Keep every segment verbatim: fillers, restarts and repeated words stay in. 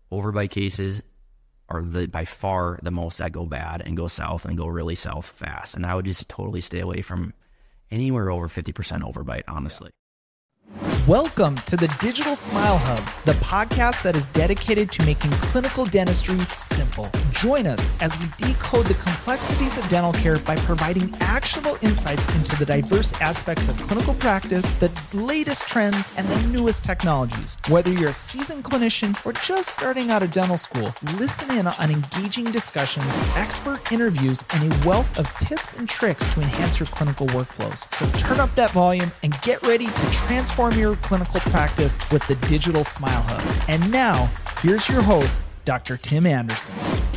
overbite cases are the by far the most that go bad and go south and go really south fast. And I would just totally stay away from anywhere over fifty percent overbite, honestly. Welcome to the Digital Smile Hub, the podcast that is dedicated to making clinical dentistry simple. Join us as we decode the complexities of dental care by providing actionable insights into the diverse aspects of clinical practice, the latest trends, and the newest technologies. Whether you're a seasoned clinician or just starting out of dental school, listen in on engaging discussions, expert interviews, and a wealth of tips and tricks to enhance your clinical workflows. So turn up that volume and get ready to transform your clinical practice with the Digital Smile Hub. And now, here's your host, Doctor Tim Anderson.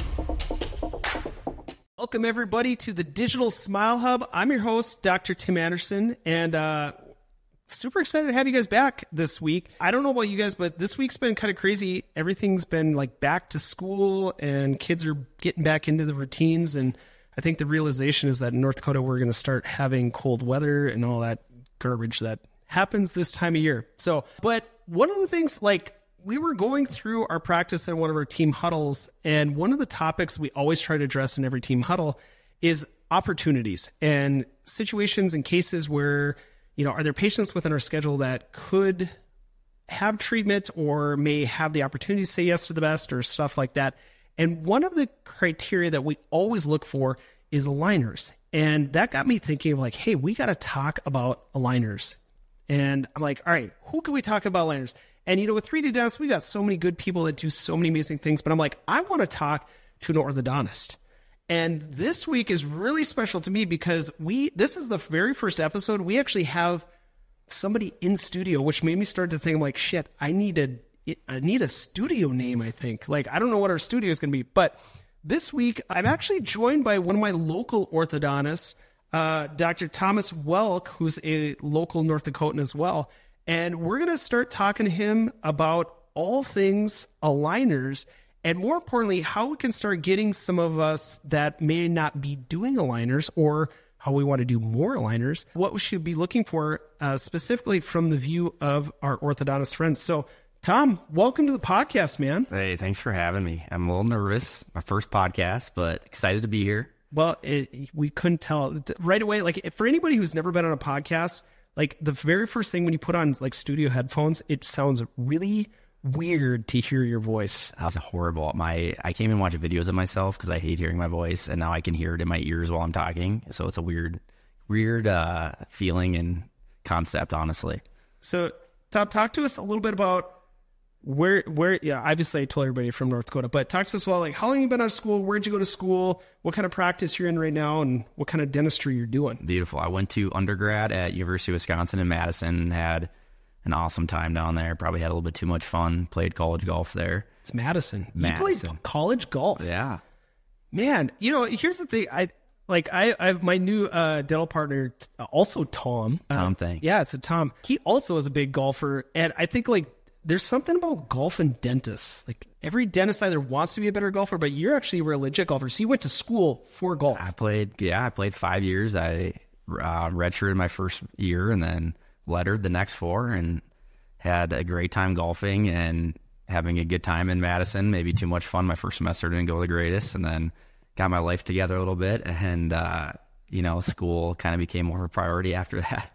Welcome, everybody, to the Digital Smile Hub. I'm your host, Doctor Tim Anderson, and uh, super excited to have you guys back this week. I don't know about you guys, but this week's been kind of crazy. Everything's been like back to school, and kids are getting back into the routines, and I think the realization is that in North Dakota, we're going to start having cold weather and all that garbage that happens this time of year. So, but one of the things, like, we were going through our practice in one of our team huddles, and one of the topics we always try to address in every team huddle is opportunities and situations and cases where, you know, are there patients within our schedule that could have treatment or may have the opportunity to say yes to the best or stuff like that. And one of the criteria that we always look for is aligners. And that got me thinking of like, hey, we got to talk about aligners. And I'm like, all right, who can we talk about aligners? And, you know, with three D Dentists, we got so many good people that do so many amazing things. But I'm like, I want to talk to an orthodontist. And this week is really special to me because we, this is the very first episode. We actually have somebody in studio, which made me start to think like, shit, I need a, I need a studio name, I think. Like, I don't know what our studio is going to be. But this week, I'm actually joined by one of my local orthodontists, Uh, Doctor Thomas Welk, who's a local North Dakotan as well. And we're going to start talking to him about all things aligners and, more importantly, how we can start getting some of us that may not be doing aligners or how we want to do more aligners, what we should be looking for uh, specifically from the view of our orthodontist friends. So, Tom, welcome to the podcast, man. Hey, thanks for having me. I'm a little nervous. My first podcast, but excited to be here. Well, it, we couldn't tell right away. Like, for anybody who's never been on a podcast, like the very first thing when you put on like studio headphones, it sounds really weird to hear your voice. That was horrible. My I can't even watch videos of myself because I hate hearing my voice, and now I can hear it in my ears while I'm talking. So it's a weird, weird uh, feeling and concept, honestly. So, Tom, talk to us a little bit about Where, where, yeah, obviously I told everybody from North Dakota, but talk to us about like how long you been out of school, where'd you go to school, what kind of practice you're in right now, and what kind of dentistry you're doing. Beautiful. I went to undergrad at University of Wisconsin in Madison, had an awesome time down there. Probably had a little bit too much fun, played college golf there. It's Madison. Madison. You played college golf. Yeah. Man, you know, here's the thing. I, like, I, I have my new uh, dental partner, also Tom. Tom uh, thing. Yeah, it's a Tom. He also is a big golfer, and I think like, there's something about golf and dentists. Like every dentist either wants to be a better golfer, but you're actually a legit golfer. So you went to school for golf. I played, yeah, I played five years. I uh, redshirted my first year and then lettered the next four and had a great time golfing and having a good time in Madison. Maybe too much fun. My first semester didn't go the greatest, and then got my life together a little bit. And, uh, you know, school kind of became more of a priority after that.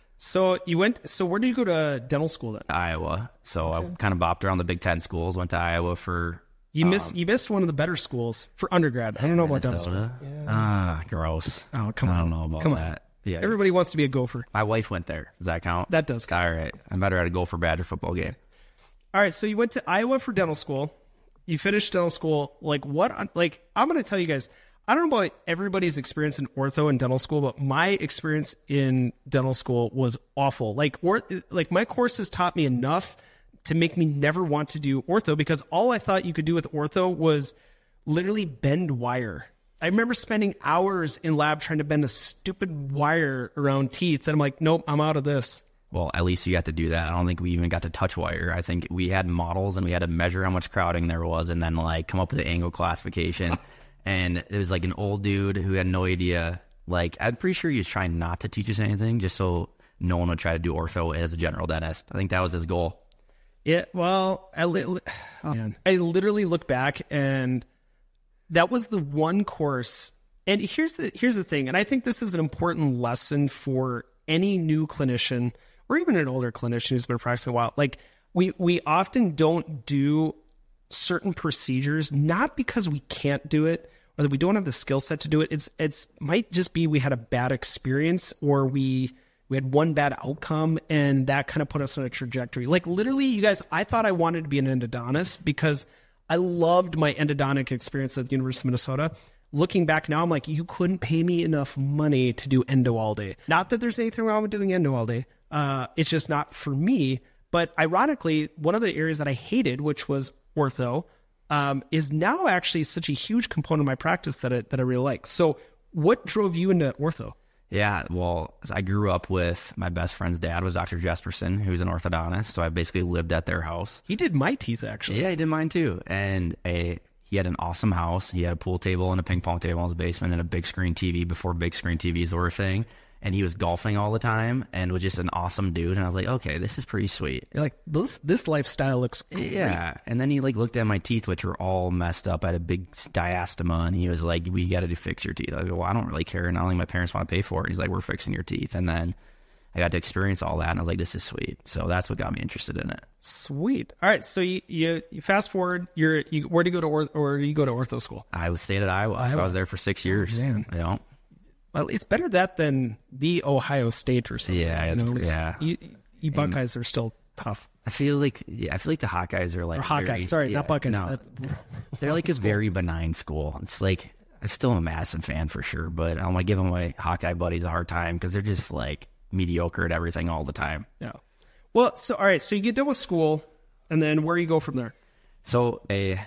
So you went, so where did you go to dental school then? Iowa. So okay. I kind of bopped around the Big Ten schools, went to Iowa for... You missed um, you missed one of the better schools for undergrad. I don't know Minnesota. about dental school. Yeah. Ah, gross. Oh, come on. I don't know about come that. On. Yeah, everybody wants to be a gopher. My wife went there. Does that count? That does count. All right. I met her at a Gopher Badger football game. All right. So you went to Iowa for dental school. You finished dental school. Like what? Like I'm going to tell you guys, I don't know about everybody's experience in ortho and dental school, but my experience in dental school was awful. Like, or, like my courses taught me enough to make me never want to do ortho because all I thought you could do with ortho was literally bend wire. I remember spending hours in lab trying to bend a stupid wire around teeth. And I'm like, nope, I'm out of this. Well, at least you got to do that. I don't think we even got to touch wire. I think we had models and we had to measure how much crowding there was and then like come up with the angle classification. And it was like an old dude who had no idea. Like, I'm pretty sure he was trying not to teach us anything just so no one would try to do ortho as a general dentist. I think that was his goal. Yeah, well, I, li- oh, man. I literally look back, and that was the one course. And here's the here's the thing, and I think this is an important lesson for any new clinician or even an older clinician who's been practicing a while. Like we we often don't do certain procedures not because we can't do it or that we don't have the skill set to do it. It's it's might just be we had a bad experience, or we we had one bad outcome, and that kind of put us on a trajectory. Like literally, you guys, I thought I wanted to be an endodontist because I loved my endodontic experience at the University of Minnesota. Looking back now, I'm like, you couldn't pay me enough money to do endo all day. Not that there's anything wrong with doing endo all day. Uh, it's just not for me. But ironically, one of the areas that I hated, which was ortho, um, is now actually such a huge component of my practice that I, that I really like. So what drove you into ortho? Yeah, well, I grew up with my best friend's dad was Doctor Jesperson, who's an orthodontist. So I basically lived at their house. He did my teeth, actually. Yeah, he did mine too. And a he had an awesome house. He had a pool table and a ping pong table in his basement and a big screen T V before big screen T Vs were a thing. And he was golfing all the time and was just an awesome dude. And I was like, okay, this is pretty sweet. You're like, this this lifestyle looks great. Yeah. And then he like looked at my teeth, which were all messed up. I had a big diastema, and he was like, we got to fix your teeth. I go, well, I don't really care. Not only my parents want to pay for it. He's like, we're fixing your teeth. And then I got to experience all that, and I was like, this is sweet. So that's what got me interested in it. Sweet. All right. So you you, you fast forward. You're you, where do you go to orth, or do you go to ortho school? I was stayed at Iowa. Iowa. So I was there for six years. Oh, man. You know? Well, it's better that than the Ohio State or something. Yeah, it's, you know, yeah. You, you Buckeyes are still tough. I feel like yeah, I feel like the Hawkeyes are like or Hawkeyes. Very, sorry, yeah, not Buckeyes. No, that, they're like a very benign school. It's like I'm still a Madison fan for sure, but I'm like giving my Hawkeye buddies a hard time because they're just like mediocre at everything all the time. Yeah. Well, so all right, so you get done with school, and then where you go from there? So I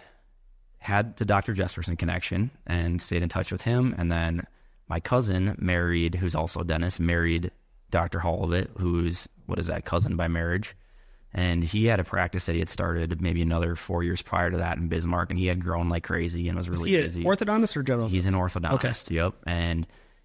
had the Doctor Jesperson connection and stayed in touch with him, and then my cousin married, who's also a dentist, married Doctor Holovit, who's, what is that, cousin by marriage. And he had a practice that he had started maybe another four years prior to that in Bismarck, and he had grown like crazy and was really Is he busy. Orthodontist or general? He's an orthodontist, okay. Yep. And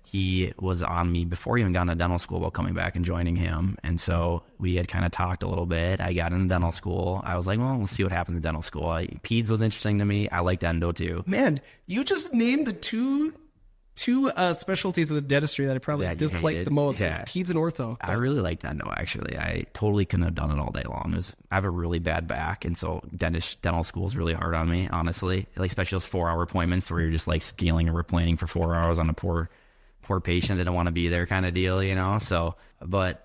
he was on me before he even got into dental school about coming back and joining him. And so we had kind of talked a little bit. I got into dental school. I was like, well, we'll see what happens in dental school. I, Peds was interesting to me. I liked endo too. Man, you just named the two... Two uh, specialties with dentistry that I probably Yeah, disliked hated. the most Yeah. was peds and ortho. I really liked endo, actually. I totally couldn't have done it all day long. It was, I have a really bad back, and so dentist, dental school is really hard on me, honestly. Like, especially those four-hour appointments where you're just, like, scaling and replaning for four hours on a poor poor patient that don't want to be there kind of deal, you know? So, but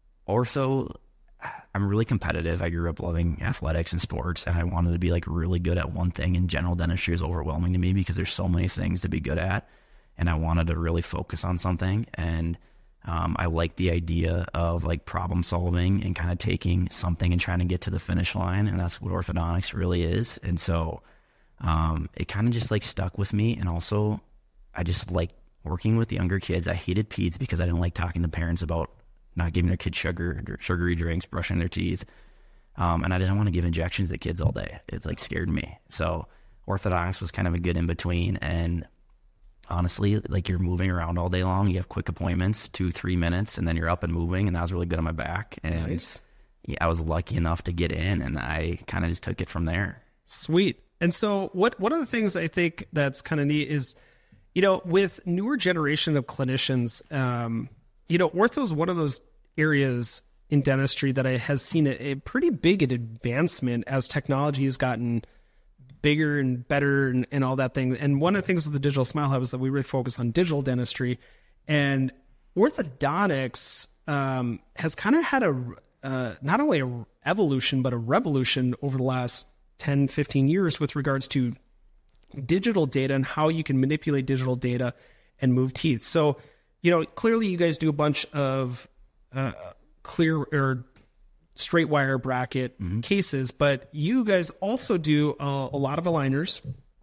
ortho, I'm really competitive. I grew up loving athletics and sports, and I wanted to be, like, really good at one thing, and general dentistry is overwhelming to me because there's so many things to be good at. And I wanted to really focus on something. And um, I like the idea of like problem solving and kind of taking something and trying to get to the finish line. And that's what orthodontics really is. And so um, it kind of just like stuck with me. And also I just like working with younger kids. I hated peds because I didn't like talking to parents about not giving their kids sugar, sugary drinks, brushing their teeth. Um, and I didn't want to give injections to kids all day. It's like scared me. So orthodontics was kind of a good in between. And honestly, like you're moving around all day long. You have quick appointments, two, three minutes, and then you're up and moving. And that was really good on my back. And nice. Yeah, I was lucky enough to get in, and I kind of just took it from there. Sweet. And so what, one of the things I think that's kind of neat is, you know, with newer generation of clinicians, um, you know, ortho is one of those areas in dentistry that I has seen a, a pretty big advancement as technology has gotten bigger and better and, and all that thing. And one of the things with the Digital Smile Hub is that we really focus on digital dentistry, and orthodontics um, has kind of had a, uh, not only a evolution, but a revolution over the last ten, fifteen years with regards to digital data and how you can manipulate digital data and move teeth. So, you know, clearly you guys do a bunch of uh, clear or straight wire bracket mm-hmm. cases, but you guys also do uh, a lot of aligners.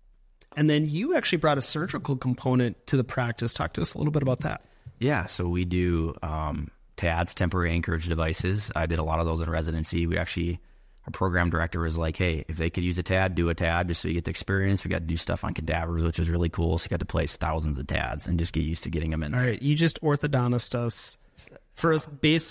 And then you actually brought a surgical component to the practice. Talk to us a little bit about that. Yeah, so we do um, T A Ds, temporary anchorage devices. I did a lot of those in residency. We actually, our program director was like, hey, if they could use a T A D, do a T A D just so you get the experience. We got to do stuff on cadavers, which was really cool. So you got to place thousands of T A Ds and just get used to getting them in. All right, you just orthodontist us for us basic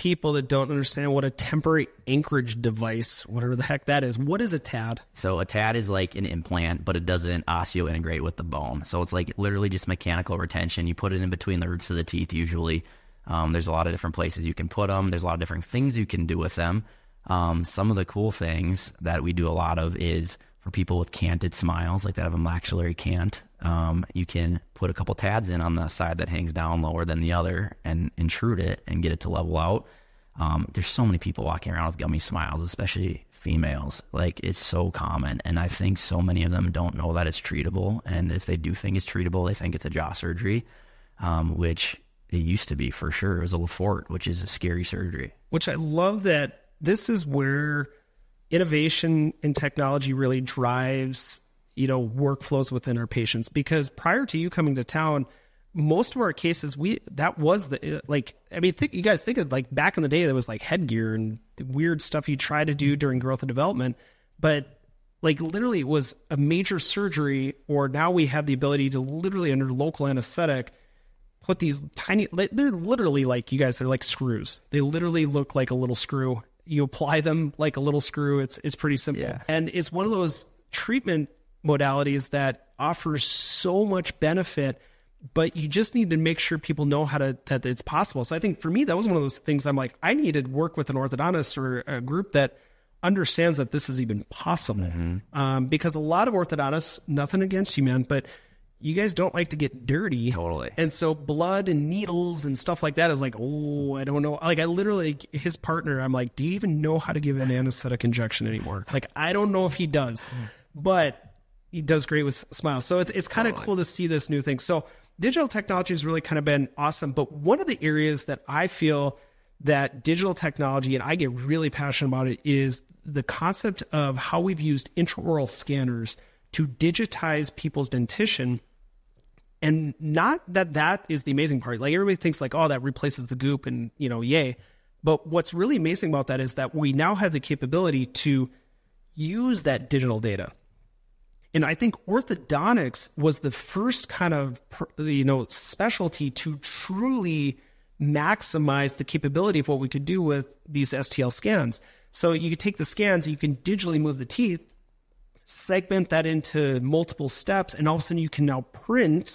people that don't understand what a temporary anchorage device, whatever the heck that is, what is a T A D? So a T A D is like an implant, but it doesn't osseointegrate with the bone. So it's like literally just mechanical retention. You put it in between the roots of the teeth usually. Um, there's a lot of different places you can put them. There's a lot of different things you can do with them. Um, some of the cool things that we do a lot of is for people with canted smiles, like that have a maxillary cant. Um, you can put a couple T A Ds in on the side that hangs down lower than the other and intrude it and get it to level out. Um, there's so many people walking around with gummy smiles, especially females. Like, it's so common. And I think so many of them don't know that it's treatable. And if they do think it's treatable, they think it's a jaw surgery, um, which it used to be for sure. It was a Lefort, which is a scary surgery. Which I love that this is where innovation in technology really drives, you know, workflows within our patients. Because prior to you coming to town, most of our cases, we that was the, like, I mean, think, you guys think of like back in the day, there was like headgear and weird stuff you try to do during growth and development. But like literally it was a major surgery, or now we have the ability to literally under local anesthetic put these tiny, they're literally like, you guys, they're like screws. They literally look like a little screw. You apply them like a little screw. It's it's pretty simple. Yeah. And it's one of those treatment modalities that offers so much benefit, but you just need to make sure people know how to, that it's possible. So I think for me, that was one of those things I'm like, I needed to work with an orthodontist or a group that understands that this is even possible. Mm-hmm. Um, because a lot of orthodontists, nothing against you, man, but you guys don't like to get dirty. Totally. And so blood and needles and stuff like that is like, oh, I don't know. Like I literally, his partner, I'm like, do you even know how to give an anesthetic injection anymore? Like, I don't know if he does, but he does great with smiles. So it's it's kind of totally cool to see this new thing. So digital technology has really kind of been awesome. But one of the areas that I feel that digital technology, and I get really passionate about it, is the concept of how we've used intraoral scanners to digitize people's dentition. And not that that is the amazing part. Like everybody thinks like, oh, that replaces the goop and, you know, yay. But what's really amazing about that is that we now have the capability to use that digital data. And I think orthodontics was the first kind of, you know, specialty to truly maximize the capability of what we could do with these S T L scans. So you could take the scans, you can digitally move the teeth, segment that into multiple steps, and all of a sudden you can now print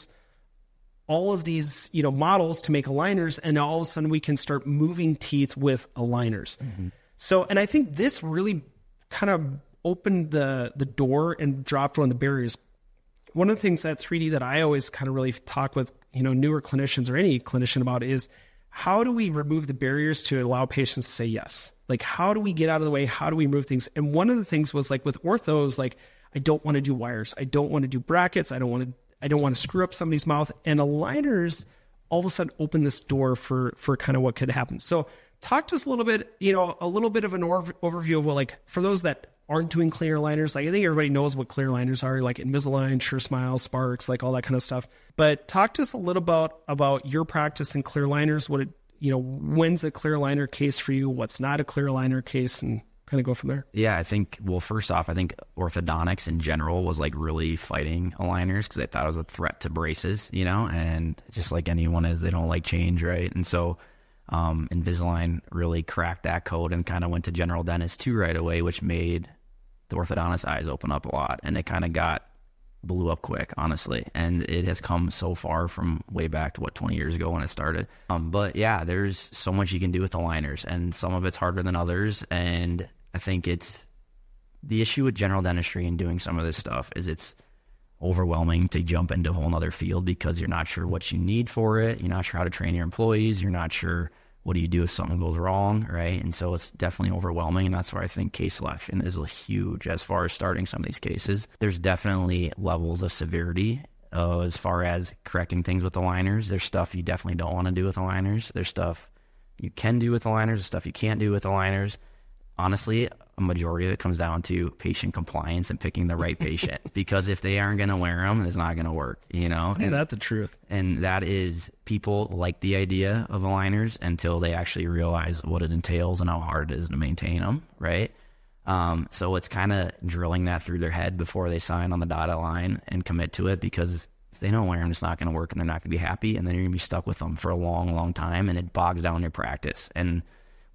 all of these, you know, models to make aligners, and all of a sudden we can start moving teeth with aligners. Mm-hmm. So, and I think this really kind of opened the the door and dropped one of the barriers. One of the things that three D that I always kind of really talk with, you know, newer clinicians or any clinician about is how do we remove the barriers to allow patients to say yes? Like, how do we get out of the way? How do we move things? And one of the things was like with orthos, like, I don't want to do wires. I don't want to do brackets. I don't want to, I don't want to screw up somebody's mouth. And aligners all of a sudden open this door for, for kind of what could happen. So talk to us a little bit, you know, a little bit of an over, overview of what, like, for those that aren't doing clear aligners, like I think everybody knows what clear aligners are, like Invisalign, Sure Smile, Sparks, like all that kind of stuff. But talk to us a little about, about your practice in clear aligners, what it, you know, when's a clear aligner case for you, what's not a clear aligner case, and kind of go from there. Yeah, I think, well, first off, I think orthodontics in general was like really fighting aligners because they thought it was a threat to braces, you know, and just like anyone is, they don't like change, right? And so um, Invisalign really cracked that code and kind of went to general dentists too right away, which made the orthodontist eyes open up a lot, and it kind of got blew up quick, honestly. And it has come so far from way back to what, twenty years ago when it started. Um, but yeah, there's so much you can do with aligners, and some of it's harder than others. And I think it's the issue with general dentistry and doing some of this stuff is it's overwhelming to jump into a whole nother field because you're not sure what you need for it. You're not sure how to train your employees. You're not sure what do you do if something goes wrong, right? And so it's definitely overwhelming, and that's why I think case selection is huge as far as starting some of these cases. There's definitely levels of severity uh, as far as correcting things with aligners. There's stuff you definitely don't want to do with aligners. There's stuff you can do with aligners. There's stuff you can't do with aligners. Honestly, a majority of it comes down to patient compliance and picking the right patient, because if they aren't going to wear them, it's not going to work, you know? Isn't that the truth? And that is, people like the idea of aligners until they actually realize what it entails and how hard it is to maintain them, right? Um, so it's kind of drilling that through their head before they sign on the dotted line and commit to it, because if they don't wear them, it's not going to work, and they're not going to be happy, and then you're going to be stuck with them for a long, long time, and it bogs down your practice. And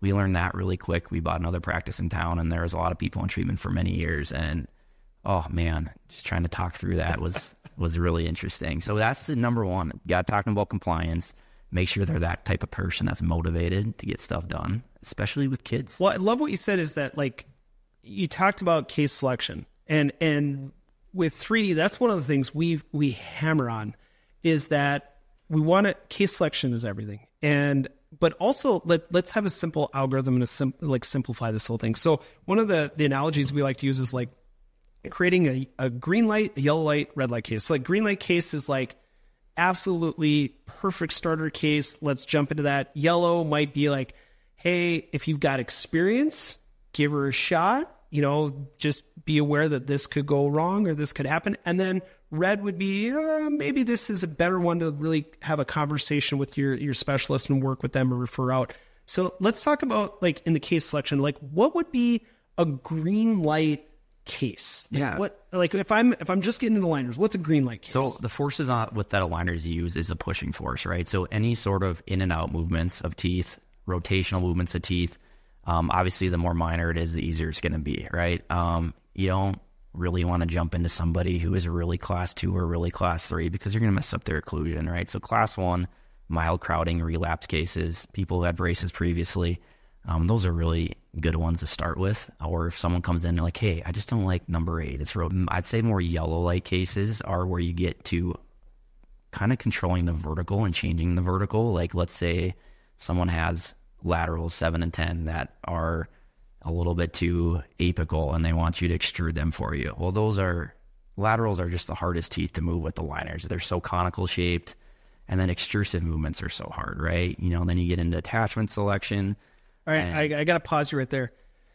we learned that really quick. We bought another practice in town, and there was a lot of people in treatment for many years. And oh man, just trying to talk through that was was really interesting. So that's the number one. You got talking about compliance. Make sure they're that type of person that's motivated to get stuff done, especially with kids. Well, I love what you said is that, like, you talked about case selection, and and with three D, that's one of the things we we hammer on, is that we want to, case selection is everything. And but also let let's have a simple algorithm and a sim, like simplify this whole thing. So one of the the analogies we like to use is like creating a, a green light, a yellow light, red light case. So like green light case is like absolutely perfect starter case. Let's jump into that. Yellow might be like, hey, if you've got experience, give her a shot. You know, just be aware that this could go wrong or this could happen. And then red would be, uh, maybe this is a better one to really have a conversation with your, your specialist and work with them or refer out. So let's talk about, like, in the case selection, like what would be a green light case? Like, yeah. What, like if I'm, if I'm just getting into aligners, what's a green light case? So the forces on with that aligners use is a pushing force, right? So any sort of in and out movements of teeth, rotational movements of teeth, um, obviously the more minor it is, the easier it's going to be, right? Um, you don't really want to jump into somebody who is really class two or really class three because you're going to mess up their occlusion, right? So class one, mild crowding, relapse cases, people who had braces previously, um, those are really good ones to start with. Or if someone comes in and like, hey, I just don't like number eight, it's real. I'd say more yellow light cases are where you get to kind of controlling the vertical and changing the vertical. Like let's say someone has laterals seven and ten that are a little bit too apical and they want you to extrude them for you. Well, those are, laterals are just the hardest teeth to move with the liners. They're so conical shaped, and then extrusive movements are so hard, right? You know, then you get into attachment selection. All right, and- I, I got to pause you right there.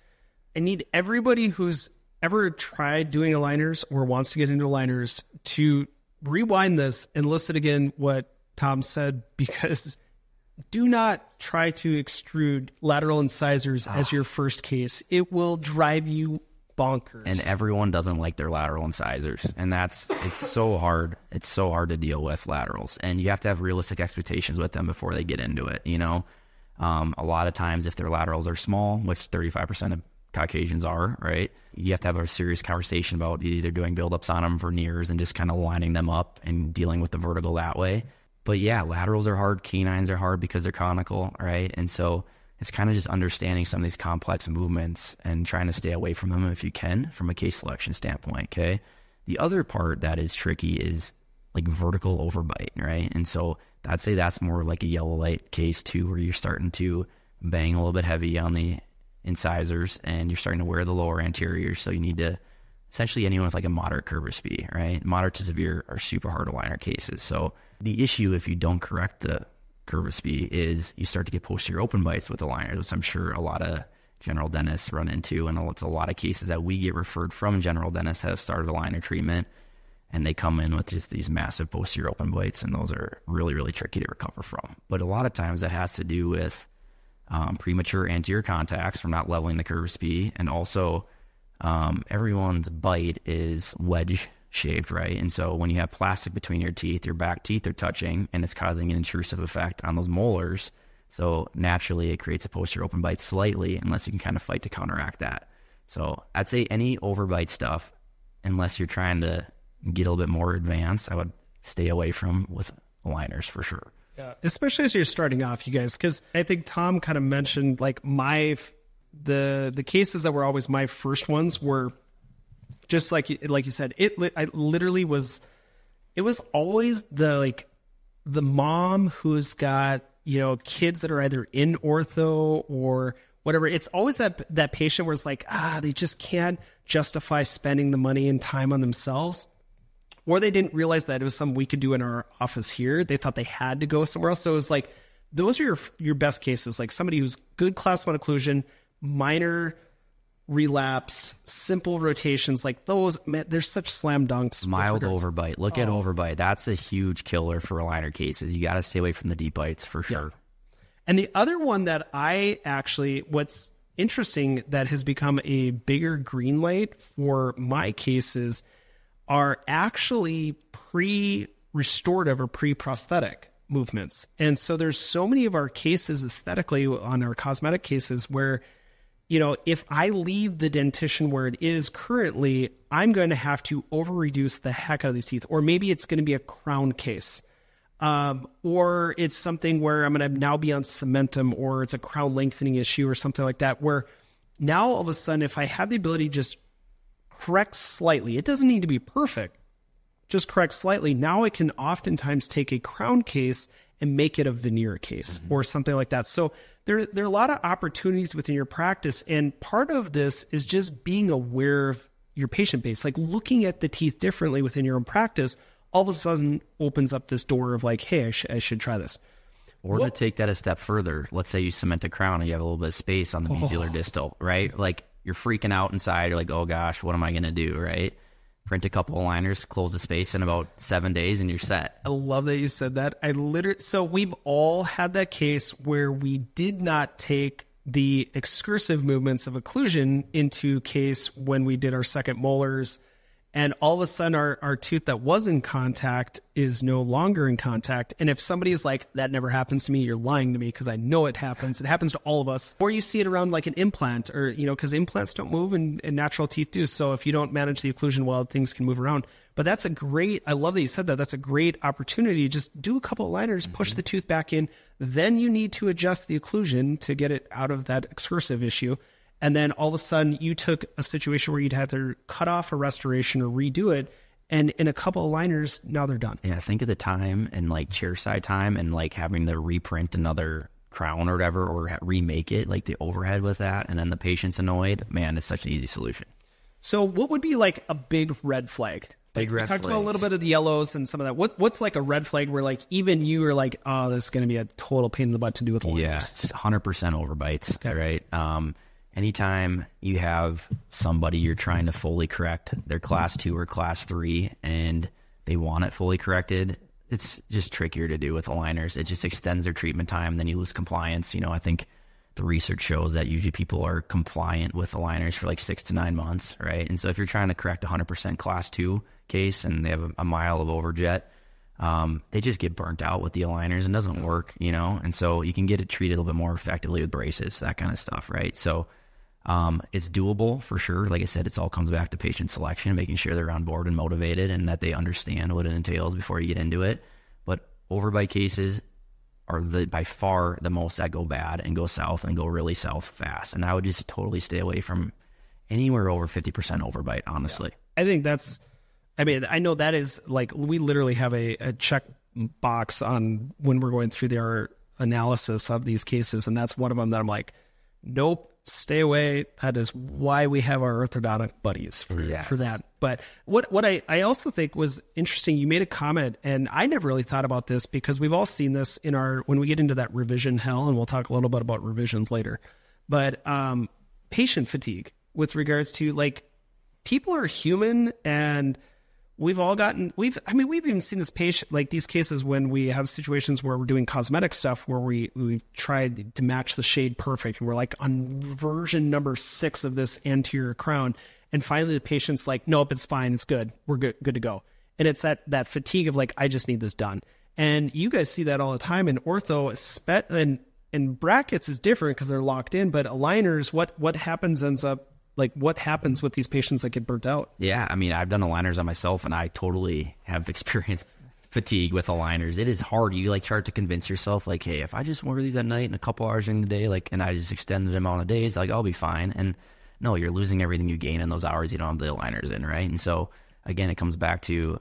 I need everybody who's ever tried doing aligners or wants to get into aligners to rewind this and listen again what Tom said, because do not try to extrude lateral incisors oh. as your first case. It will drive you bonkers. And everyone doesn't like their lateral incisors. And that's, it's so hard. It's so hard to deal with laterals. And you have to have realistic expectations with them before they get into it. You know, um, a lot of times if their laterals are small, which thirty-five percent of Caucasians are, right? You have to have a serious conversation about either doing buildups on them, veneers, and just kind of lining them up and dealing with the vertical that way. But yeah, laterals are hard, canines are hard because they're conical, right? And so it's kind of just understanding some of these complex movements and trying to stay away from them if you can from a case selection standpoint, okay? The other part that is tricky is like vertical overbite, right? And so I'd say that's more like a yellow light case too, where you're starting to bang a little bit heavy on the incisors and you're starting to wear the lower anteriors. So you need to, essentially anyone with like a moderate curvus B, right? Moderate to severe are super hard aligner cases. So the issue if you don't correct the curvus B is you start to get posterior open bites with aligners, which I'm sure a lot of general dentists run into. And it's a lot of cases that we get referred from general dentists that have started aligner treatment, and they come in with just these massive posterior open bites, and those are really, really tricky to recover from. But a lot of times that has to do with um, premature anterior contacts from not leveling the curvus B, and also um, everyone's bite is wedge shaped, right? And so when you have plastic between your teeth, your back teeth are touching, and it's causing an intrusive effect on those molars. So naturally it creates a posterior open bite slightly, unless you can kind of fight to counteract that. So I'd say any overbite stuff, unless you're trying to get a little bit more advanced, I would stay away from with aligners for sure. Yeah, especially as you're starting off, you guys, because I think Tom kind of mentioned like my the the cases that were always my first ones were just like like you said. It I literally was. It was always the like the mom who's got, you know, kids that are either in ortho or whatever. It's always that that patient where it's like, ah, they just can't justify spending the money and time on themselves. Or they didn't realize that it was something we could do in our office here. They thought they had to go somewhere else. So it was like, those are your your best cases. Like somebody who's good class one occlusion, minor relapse, simple rotations, like those, man, there's such slam dunks. Mild overbite. Look oh. at overbite. That's a huge killer for aligner cases. You got to stay away from the deep bites for sure. Yeah. And the other one that I actually, what's interesting that has become a bigger green light for my cases are actually pre-restorative or pre-prosthetic. movements. And so there's so many of our cases aesthetically on our cosmetic cases where, you know, if I leave the dentition where it is currently, I'm going to have to over reduce the heck out of these teeth. Or maybe it's going to be a crown case. Um, or it's something where I'm going to now be on cementum, or it's a crown lengthening issue or something like that, where now all of a sudden, if I have the ability to just correct slightly, it doesn't need to be perfect, just correct slightly. Now I can oftentimes take a crown case and make it a veneer case mm-hmm. or something like that. So there, there are a lot of opportunities within your practice. And part of this is just being aware of your patient base, like looking at the teeth differently within your own practice, all of a sudden opens up this door of like, hey, I, sh- I should try this. Or well, to take that a step further, let's say you cement a crown and you have a little bit of space on the basilar oh. distal, right? Like you're freaking out inside. You're like, oh gosh, what am I going to do, right? Print a couple of liners, close the space in about seven days and you're set. I love that you said that. I literally, so we've all had that case where we did not take the excursive movements of occlusion into case when we did our second molars. And all of a sudden our, our tooth that was in contact is no longer in contact. And if somebody is like, that never happens to me, you're lying to me because I know it happens. It happens to all of us. Or you see it around like an implant or, you know, because implants don't move and, and natural teeth do. So if you don't manage the occlusion well, things can move around. But that's a great, I love that you said that. That's a great opportunity. Just do a couple of liners, mm-hmm. push the tooth back in. Then you need to adjust the occlusion to get it out of that excursive issue. And then all of a sudden you took a situation where you'd have to cut off a restoration or redo it. And in a couple of liners, now they're done. Yeah. Think of the time and like chair side time and like having to reprint another crown or whatever, or remake it, like the overhead with that. And then the patient's annoyed, man, it's such an easy solution. So what would be like a big red flag? Big red we talked flags. about a little bit of the yellows and some of that. What, what's like a red flag where like even you are like, oh, this is going to be a total pain in the butt to do with liners? Yeah. It's one hundred percent overbites. Okay. Right. Um, Anytime you have somebody you're trying to fully correct, they're class two or class three, and they want it fully corrected, it's just trickier to do with aligners. It just extends their treatment time. Then you lose compliance. You know, I think the research shows that usually people are compliant with aligners for like six to nine months, right? And so if you're trying to correct a one hundred percent class two case and they have a, a mile of overjet, um, they just get burnt out with the aligners and doesn't work, you know? And so you can get it treated a little bit more effectively with braces, that kind of stuff, right? So Um, it's doable for sure. Like I said, it all comes back to patient selection, making sure they're on board and motivated and that they understand what it entails before you get into it. But overbite cases are the by far the most that go bad and go south and go really south fast. And I would just totally stay away from anywhere over fifty percent overbite, honestly. Yeah. I think that's, I mean, I know that is like, we literally have a, a check box on when we're going through the, our analysis of these cases. And that's one of them that I'm like, nope. Stay away. That is why we have our orthodontic buddies for, yes. for that. But what what I, I also think was interesting, you made a comment, and I never really thought about this because we've all seen this in our, when we get into that revision hell, and we'll talk a little bit about revisions later, but um, patient fatigue with regards to like, people are human and we've all gotten, we've, I mean, we've even seen this patient, like these cases when we have situations where we're doing cosmetic stuff where we, we've tried to match the shade perfect. And we're like on version number six of this anterior crown. And finally the patient's like, nope, it's fine. It's good. We're good, good to go. And it's that, that fatigue of like, I just need this done. And you guys see that all the time in ortho, and, and brackets is different because they're locked in, but aligners, what, what happens ends up, like what happens with these patients that get burnt out? Yeah. I mean, I've done aligners on myself and I totally have experienced fatigue with aligners. It is hard. You like start to convince yourself like, hey, if I just wear these at night and a couple hours during the day, like, and I just extend the amount of days, like I'll be fine. And no, you're losing everything you gain in those hours you don't have the aligners in, right? And so again, it comes back to,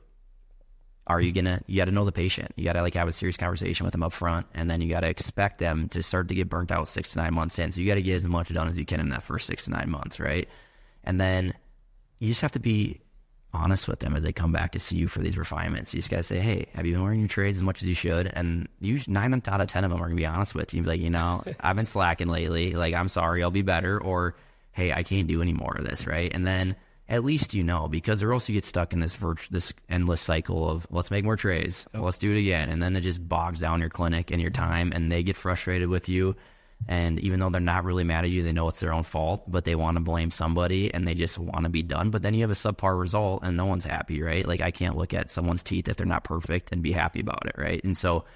are you gonna, you gotta know the patient. You gotta like have a serious conversation with them up front, and then you gotta expect them to start to get burnt out six to nine months in. So you gotta get as much done as you can in that first six to nine months, right? And then you just have to be honest with them as they come back to see you for these refinements. You just gotta say, hey, have you been wearing your trades as much as you should? And you, nine out of ten of them are gonna be honest with you. Be like, you know, I've been slacking lately. Like, I'm sorry, I'll be better. Or, hey, I can't do any more of this, right? And then at least you know, because or else you get stuck in this virt- this endless cycle of let's make more trays, oh. let's do it again, and then it just bogs down your clinic and your time, and they get frustrated with you. And even though they're not really mad at you, they know it's their own fault, but they want to blame somebody and they just want to be done. But then you have a subpar result and no one's happy, right? Like, I can't look at someone's teeth if they're not perfect and be happy about it, right? And so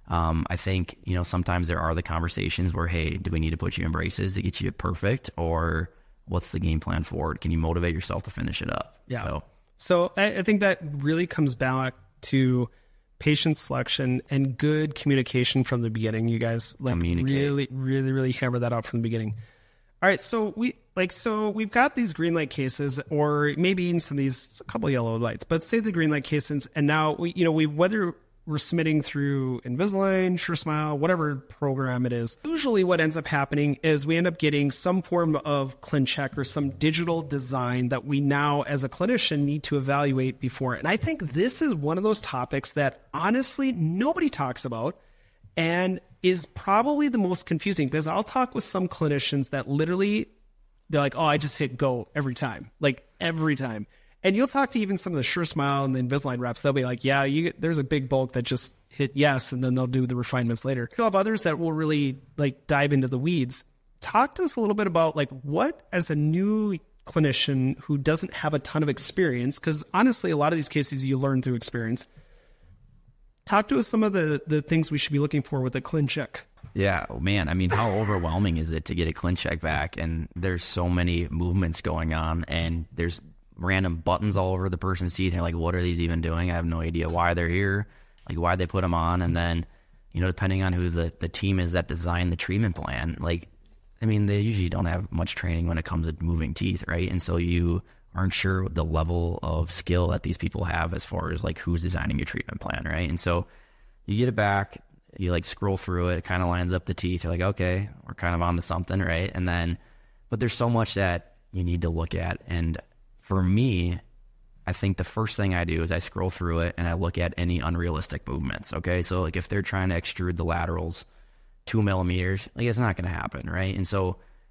Um, I think, you know, sometimes there are the conversations where, hey, do we need to put you in braces to get you perfect, or what's the game plan forward? Can you motivate yourself to finish it up? Yeah. So, so I, I think that really comes back to patient selection and good communication from the beginning. You guys like really, really, really hammer that out from the beginning. All right. So we like, so we've got these green light cases, or maybe even some of these, a couple of yellow lights, but say the green light cases. And now we, you know, we, whether we're submitting through Invisalign, SureSmile, whatever program it is, usually what ends up happening is we end up getting some form of ClinCheck or some digital design that we now as a clinician need to evaluate before. And I think this is one of those topics that honestly nobody talks about and is probably the most confusing, because I'll talk with some clinicians that literally, they're like, oh, I just hit go every time, like every time. And you'll talk to even some of the SureSmile and the Invisalign reps. They'll be like, yeah, you, there's a big bulk that just hit yes, and then they'll do the refinements later. You'll have others that will really like dive into the weeds. Talk to us a little bit about like what, as a new clinician who doesn't have a ton of experience, because honestly, a lot of these cases you learn through experience. Talk to us some of the, the things we should be looking for with a ClinCheck. Yeah, oh man. I mean, how overwhelming is it to get a ClinCheck back? And there's so many movements going on, and there's random buttons all over the person's teeth. And like, what are these even doing? I have no idea why they're here, like why they put them on. And then, you know, depending on who the, the team is that designed the treatment plan, like, I mean, they usually don't have much training when it comes to moving teeth, right? And so you aren't sure the level of skill that these people have as far as like who's designing your treatment plan, right? And so you get it back, you like scroll through it, it kind of lines up the teeth. You're like, okay, we're kind of on to something, right? And then, but there's so much that you need to look at. And for me, I think the first thing I do is I scroll through it and I look at any unrealistic movements. Okay. So like if they're trying to extrude the laterals two millimeters, like it's not going to happen. Right. And so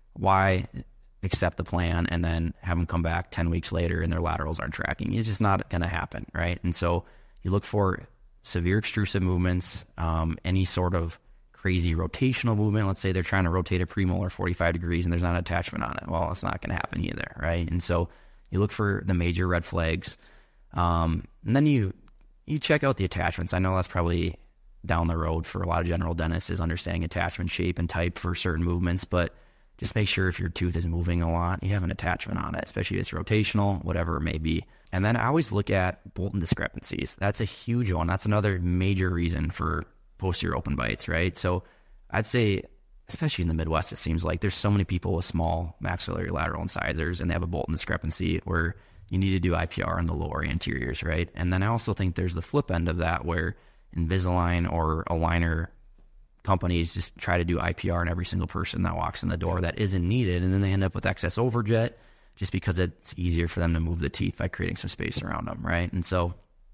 why accept the plan and then have them come back ten weeks later and their laterals aren't tracking? It's just not going to happen. Right. And so you look for severe extrusive movements, um, any sort of crazy rotational movement. Let's say they're trying to rotate a premolar forty-five degrees and there's not an attachment on it. Well, it's not going to happen either. Right. And so you look for the major red flags, um, and then you you check out the attachments. I know that's probably down the road for a lot of general dentists, is understanding attachment shape and type for certain movements, but just make sure if your tooth is moving a lot, you have an attachment on it, especially if it's rotational, whatever it may be. And then I always look at Bolton discrepancies. That's a huge one. That's another major reason for posterior open bites, right? So I'd say, especially in the Midwest, it seems like there's so many people with small maxillary lateral incisors and they have a Bolton discrepancy where you need to do I P R on the lower anteriors, right? And then I also think there's the flip end of that where Invisalign or aligner companies just try to do I P R on every single person that walks in the door that isn't needed, and then they end up with excess overjet just because it's easier for them to move the teeth by creating some space around them, right? And so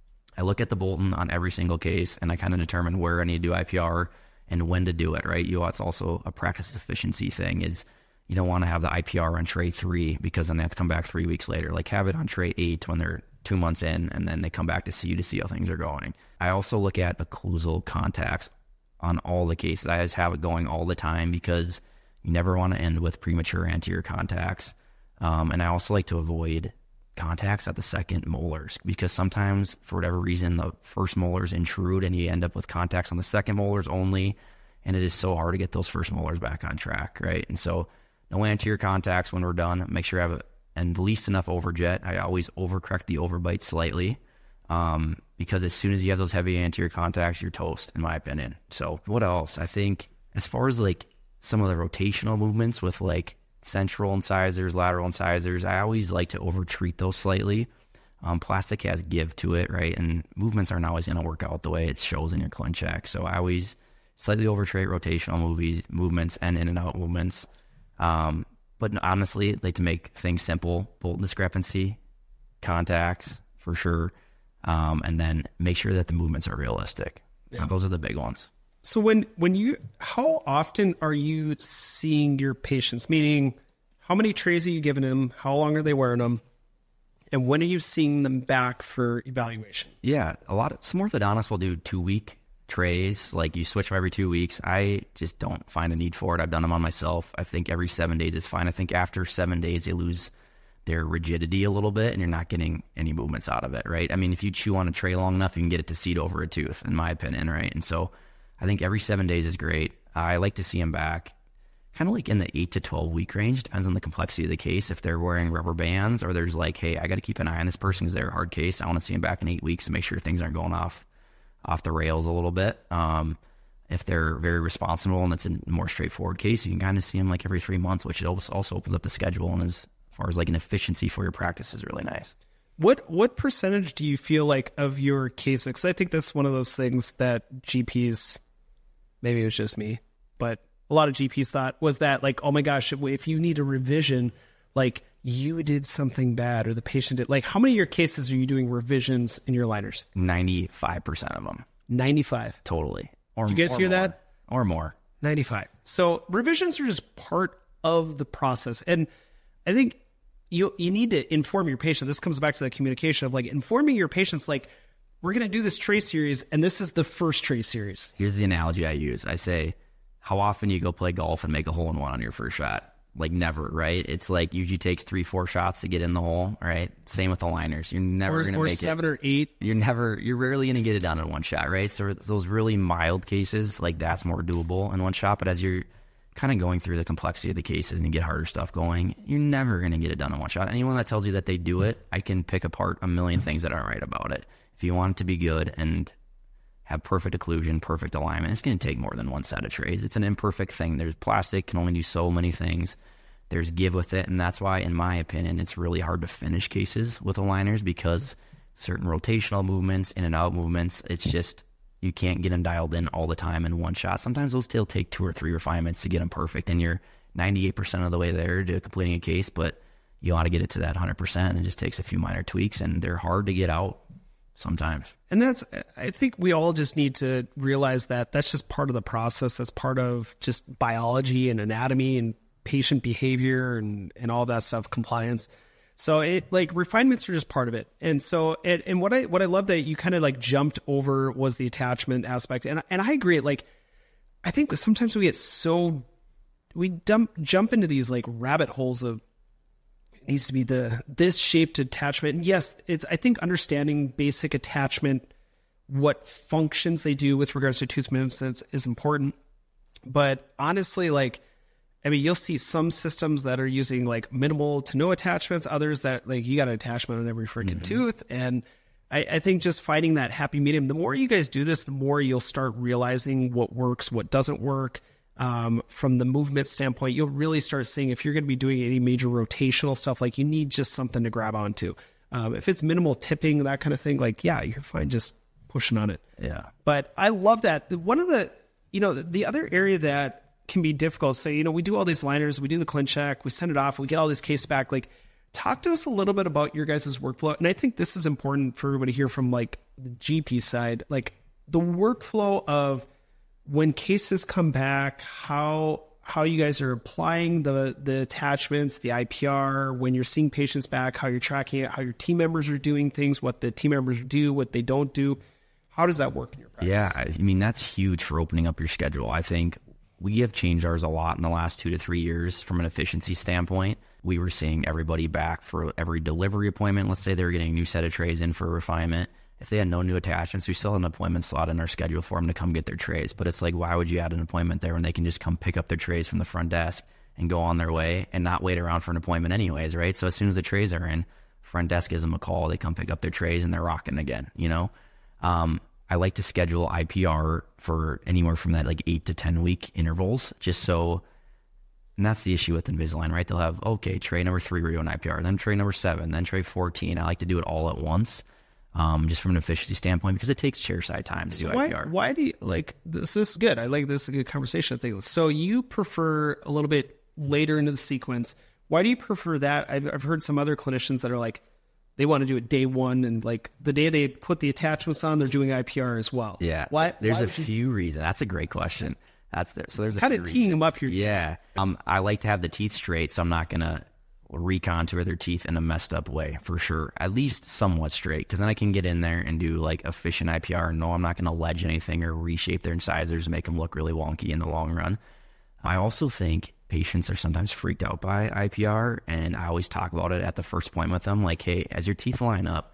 I look at the Bolton on every single case and I kind of determine where I need to do I P R and when to do it, right? You know, it's also a practice efficiency thing, is you don't want to have the I P R on tray three because then they have to come back three weeks later. Like have it on tray eight when they're two months in and then they come back to see you to see how things are going. I also look at occlusal contacts on all the cases. I just have it going all the time because you never want to end with premature anterior contacts. Um, and I also like to avoid contacts at the second molars because sometimes for whatever reason the first molars intrude and you end up with contacts on the second molars only, and it is so hard to get those first molars back on track, right? And so no anterior contacts when we're done. Make sure I have at least enough overjet. I always overcorrect the overbite slightly um, because as soon as you have those heavy anterior contacts, you're toast, in my opinion. So what else? I think as far as like some of the rotational movements with like central incisors, lateral incisors, I always like to over-treat those slightly. Um, plastic has give to it, right? And movements aren't always going to work out the way it shows in your ClinCheck. So I always slightly over-treat rotational movies, movements and in and out movements. Um, but honestly, like to make things simple, Bolton discrepancy, contacts for sure, um, and then make sure that the movements are realistic. Yeah. Those are the big ones. So when, when you, how often are you seeing your patients? Meaning, how many trays are you giving them? How long are they wearing them? And when are you seeing them back for evaluation? Yeah, a lot of, some orthodontists will do two week trays. Like you switch them every two weeks. I just don't find a need for it. I've done them on myself. I think every seven days is fine. I think after seven days, they lose their rigidity a little bit and you're not getting any movements out of it, right? I mean, if you chew on a tray long enough, you can get it to seat over a tooth, in my opinion, right? And so I think every seven days is great. I like to see them back kind of like in the eight to twelve week range. Depends on the complexity of the case. If they're wearing rubber bands or there's like, hey, I got to keep an eye on this person because they're a hard case. I want to see them back in eight weeks to make sure things aren't going off off the rails a little bit. Um, if they're very responsible and it's a more straightforward case, you can kind of see them like every three months, which also opens up the schedule and is, as far as like an efficiency for your practice, is really nice. What what percentage do you feel like of your cases? Because I think that's one of those things that G Ps, maybe it was just me, but a lot of G Ps thought was that like, oh my gosh, if you need a revision, like you did something bad or the patient did. Like, how many of your cases are you doing revisions in your liners? ninety-five percent of them. ninety-five. Totally. Or, did you guys or hear more. that? Or more. ninety-five. So revisions are just part of the process. And I think you you need to inform your patient. This comes back to that communication of like informing your patients, like, we're going to do this tray series and this is the first tray series. Here's the analogy I use. I say, how often do you go play golf and make a hole in one on your first shot? Like never, right? It's like usually takes three, four shots to get in the hole, right? Same with the liners. You're never going to make it. Or seven or eight. You're never, you're rarely going to get it done in one shot, right? So those really mild cases, like that's more doable in one shot. But as you're kind of going through the complexity of the cases and you get harder stuff going, you're never going to get it done in one shot. Anyone that tells you that they do it, I can pick apart a million things that aren't right about it. If you want it to be good and have perfect occlusion, perfect alignment, it's going to take more than one set of trays. It's an imperfect thing. There's plastic, can only do so many things. There's give with it, and that's why, in my opinion, it's really hard to finish cases with aligners because certain rotational movements, in and out movements, it's just, you can't get them dialed in all the time in one shot. Sometimes those still take two or three refinements to get them perfect, and you're ninety-eight percent of the way there to completing a case, but you ought to get it to that one hundred percent, and it just takes a few minor tweaks, and they're hard to get out sometimes. And that's, I think we all just need to realize that that's just part of the process. That's part of just biology and anatomy and patient behavior and, and all that stuff, compliance. So it like refinements are just part of it. And so, it, and what I, what I love that you kind of like jumped over was the attachment aspect. And, and I agree. Like, I think sometimes we get so, we dump, jump into these like rabbit holes of, it needs to be the, this shaped attachment. And yes, it's, I think understanding basic attachment, what functions they do with regards to tooth movements is important. But honestly, like, I mean, you'll see some systems that are using like minimal to no attachments, others that like you got an attachment on every freaking mm-hmm. tooth. And I, I think just finding that happy medium, the more you guys do this, the more you'll start realizing what works, what doesn't work. Um, from the movement standpoint, you'll really start seeing if you're going to be doing any major rotational stuff, like you need just something to grab onto. Um, if it's minimal tipping, that kind of thing, like, yeah, you're fine just pushing on it. Yeah. But I love that. One of the, you know, the other area that can be difficult. So, you know, we do all these liners, we do the ClinCheck, we send it off, we get all this case back. Like, talk to us a little bit about your guys' workflow. And I think this is important for everybody to hear from like the G P side, like the workflow of when cases come back, how how you guys are applying the the attachments, the I P R, when you're seeing patients back, how you're tracking it, how your team members are doing things, what the team members do, what they don't do. How does that work in your practice? Yeah, I mean, that's huge for opening up your schedule. I think we have changed ours a lot in the last two to three years from an efficiency standpoint. We were seeing everybody back for every delivery appointment. Let's say they were getting a new set of trays in for refinement. If they had no new attachments, we still had an appointment slot in our schedule for them to come get their trays. But it's like, why would you add an appointment there when they can just come pick up their trays from the front desk and go on their way and not wait around for an appointment anyways, right? So as soon as the trays are in, front desk gives them a call. They come pick up their trays and they're rocking again, you know? Um, I like to schedule I P R for anywhere from that like eight to ten week intervals, just so, and that's the issue with Invisalign, right? They'll have, okay, tray number three, we're doing I P R, then tray number seven, then tray fourteen. I like to do it all at once, um, just from an efficiency standpoint, because it takes chairside time to so do why, I P R. Why do you, like, this is good. I like this is a good conversation. I think. So you prefer a little bit later into the sequence. Why do you prefer that? I've, I've heard some other clinicians that are like, they want to do it day one, and like the day they put the attachments on, they're doing I P R as well. Yeah. Why? There's why a few you... reasons. That's a great question. That's there. So there's a kind few of teeing reasons. them up here. Yeah. Um, I like to have the teeth straight, so I'm not gonna recontour their teeth in a messed up way for sure. At least somewhat straight, because then I can get in there and do like efficient I P R. And no, I'm not gonna ledge anything or reshape their incisors and make them look really wonky in the long run. I also think patients are sometimes freaked out by I P R, and I always talk about it at the first appointment with them, like, hey, as your teeth line up,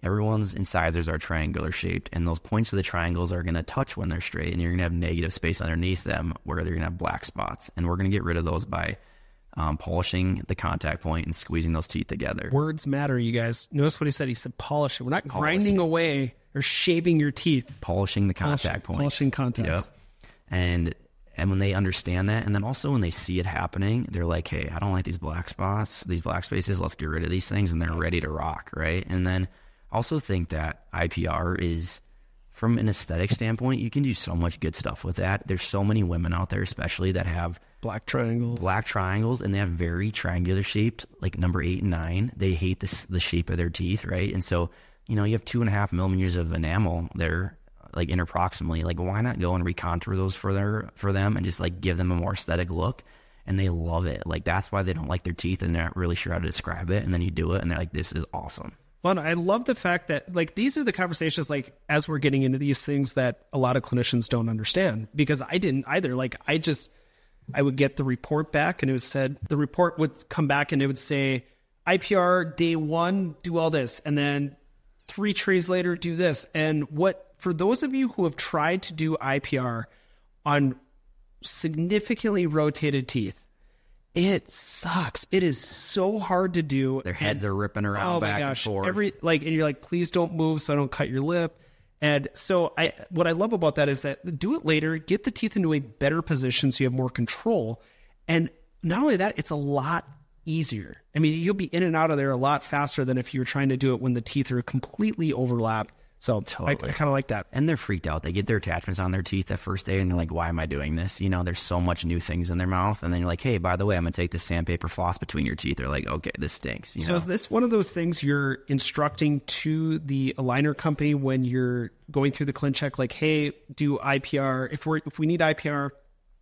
everyone's incisors are triangular shaped, and those points of the triangles are going to touch when they're straight, and you're going to have negative space underneath them where they're going to have black spots. And we're going to get rid of those by um, polishing the contact point and squeezing those teeth together. Words matter, you guys. Notice what he said. He said polish it. We're not Polish. grinding away or shaving your teeth. Polishing the contact Polishing, points. polishing contacts. Yep. And and when they understand that, and then also when they see it happening, they're like, hey, I don't like these black spots, these black spaces, let's get rid of these things, and they're ready to rock, right? And then also think that I P R is, from an aesthetic standpoint, you can do so much good stuff with that. There's so many women out there, especially, that have Black triangles. black triangles, and they have very triangular shaped, like number eight and nine. They hate this, the shape of their teeth, right? And so, you know, you have two and a half millimeters of enamel there, like interproximally. Like, why not go and recontour those for their for them and just like give them a more aesthetic look? And they love it. Like, that's why they don't like their teeth, and they're not really sure how to describe it. And then you do it, and they're like, this is awesome. Well, I love the fact that, like, these are the conversations, like, as we're getting into these things that a lot of clinicians don't understand, because I didn't either. Like, I just, I would get the report back, and it was said, the report would come back and it would say, I P R day one, do all this. And then three trays later, do this. And what, for those of you who have tried to do I P R on significantly rotated teeth, it sucks. It is so hard to do. Their heads and, are ripping around oh back my gosh, and forth. Every, like, and you're like, please don't move so I don't cut your lip. And so I, what I love about that is that do it later, get the teeth into a better position so you have more control. And not only that, it's a lot easier. I mean, you'll be in and out of there a lot faster than if you were trying to do it when the teeth are completely overlapped. So Totally. I, I kind of like that. And they're freaked out. They get their attachments on their teeth that first day, and they're like, why am I doing this? You know, there's so much new things in their mouth. And then you're like, hey, by the way, I'm going to take this sandpaper floss between your teeth. They're like, okay, this stinks. You So know? is this one of those things you're instructing to the aligner company when you're going through the ClinCheck, like, hey, do I P R? If we're if we need I P R,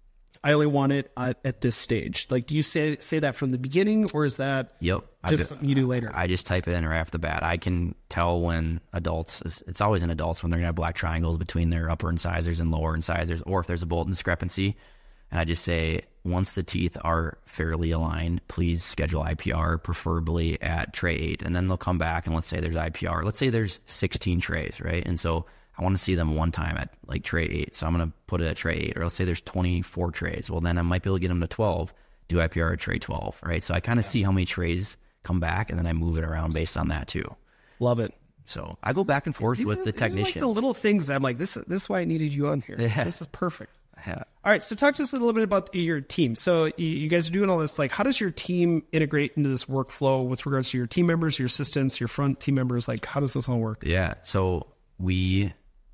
I only want it at, at this stage. Like, do you say say that from the beginning, or is that Yep. just I do, something you do later? I just type it in right off the bat. I can tell when adults, it's always in adults when they're going to have black triangles between their upper incisors and lower incisors, or if there's a bolt discrepancy. And I just say, once the teeth are fairly aligned, please schedule I P R, preferably at tray eight. And then they'll come back, and let's say there's I P R. Let's say there's sixteen trays, right? And so I want to see them one time at like tray eight. So I'm going to put it at tray eight. Or let's say there's twenty-four trays. Well, then I might be able to get them to twelve, do I P R at tray twelve, right? So I kind of yeah. see how many trays come back, and then I move it around based on that too. Love it. So I go back and forth These with are, the technicians. Like the little things that I'm like, this, this is why I needed you on here. Yeah. This is perfect. Yeah. All right. So talk to us a little bit about your team. So you, you guys are doing all this. Like, how does your team integrate into this workflow with regards to your team members, your assistants, your front team members? Like, how does this all work? Yeah. So we...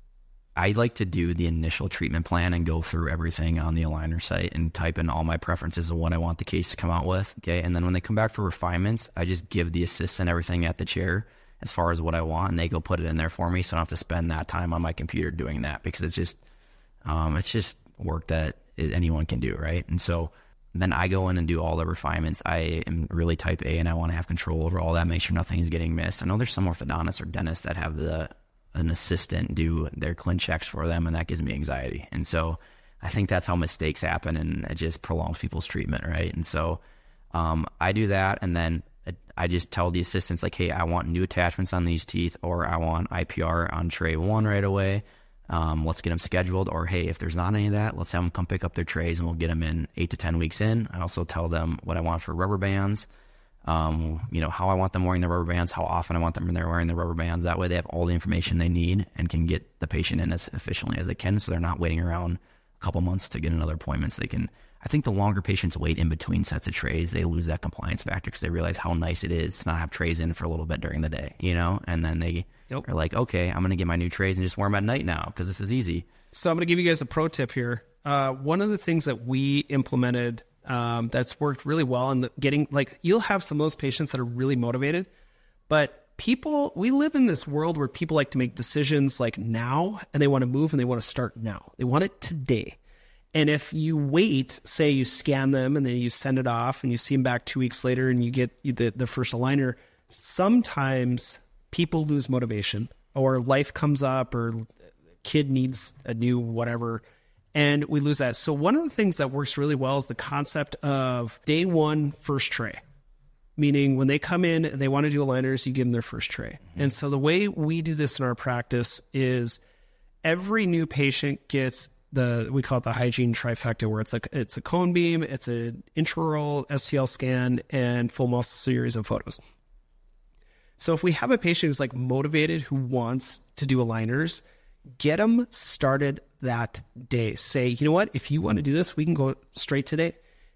I like to do the initial treatment plan and go through everything on the aligner site and type in all my preferences of what I want the case to come out with. Okay. And then when they come back for refinements, I just give the assistant everything at the chair as far as what I want, and they go put it in there for me. So I don't have to spend that time on my computer doing that, because it's just, um, it's just work that anyone can do. Right. And so then I go in and do all the refinements. I am really type A, and I want to have control over all that, make sure nothing is getting missed. I know there's some orthodontists or dentists that have the, an assistant do their ClinChecks for them, and that gives me anxiety. And so I think that's how mistakes happen, and it just prolongs people's treatment, right? And so um, I do that, and then I just tell the assistants, like, hey, I want new attachments on these teeth, or I want I P R on tray one right away. Um, let's get them scheduled. Or, hey, if there's not any of that, let's have them come pick up their trays, and we'll get them in eight to ten weeks in. I also tell them what I want for rubber bands. Um, you know, how I want them wearing the rubber bands, how often I want them they're wearing the rubber bands. That way they have all the information they need and can get the patient in as efficiently as they can, so they're not waiting around a couple months to get another appointment. So they can, I think the longer patients wait in between sets of trays, they lose that compliance factor, because they realize how nice it is to not have trays in for a little bit during the day, you know, and then they yep. are like, okay, I'm going to get my new trays and just wear them at night now, because this is easy. So I'm going to give you guys a pro tip here. Uh, one of the things that we implemented Um, that's worked really well, and getting, like, you'll have some of those patients that are really motivated, but people, we live in this world where people like to make decisions like now, and they want to move and they want to start now. They want it today. And if you wait, say you scan them and then you send it off and you see them back two weeks later and you get the, the first aligner, sometimes people lose motivation, or life comes up, or kid needs a new whatever, and we lose that. So one of the things that works really well is the concept of day one, first tray. meaning when they come in and they want to do aligners, you give them their first tray. Mm-hmm. And so the way we do this in our practice is every new patient gets the, we call it the hygiene trifecta, where it's like, it's a cone beam, it's an intraoral S T L scan, and full muscle series of photos. So if we have a patient who's like motivated, who wants to do aligners, get them started that day. Say, you know what, if you want to do this, we can go straight today.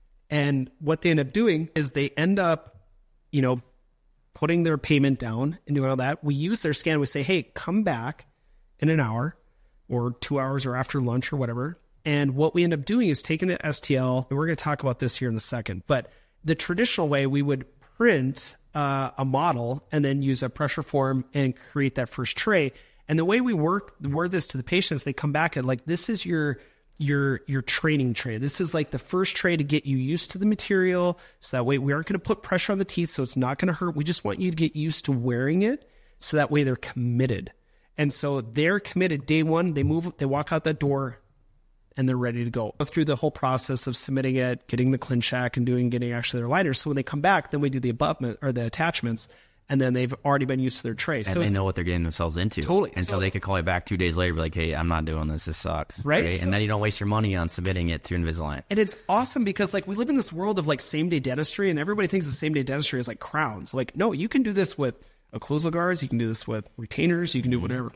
And what they end up doing is they end up, you know, putting their payment down and doing all that. We use their scan. We say, hey, come back in an hour or two hours or after lunch or whatever. And what we end up doing is taking the S T L, and we're going to talk about this here in a second, but the traditional way, we would print uh, a model and then use a pressure form and create that first tray. And the way we work, word this to the patients, they come back and like, this is your, your, your training tray. This is like the first tray to get you used to the material. So that way we aren't going to put pressure on the teeth. So it's not going to hurt. We just want you to get used to wearing it. So that way they're committed. And so they're committed day one, they move, they walk out that door and they're ready to go. Go through the whole process of submitting it, getting the ClinCheck and doing, getting actually their aligners. So when they come back, then we do the abutment or the attachments, and then they've already been used to their tray. And so they know what they're getting themselves into. Totally. And so, so they could call you back two days later and be like, hey, I'm not doing this. This sucks. Right. Okay? So, and then you don't waste your money on submitting it to Invisalign. And it's awesome because like we live in this world of like same day dentistry, and everybody thinks the same day dentistry is like crowns. Like, no, you can do this with occlusal guards. You can do this with retainers. You can do whatever.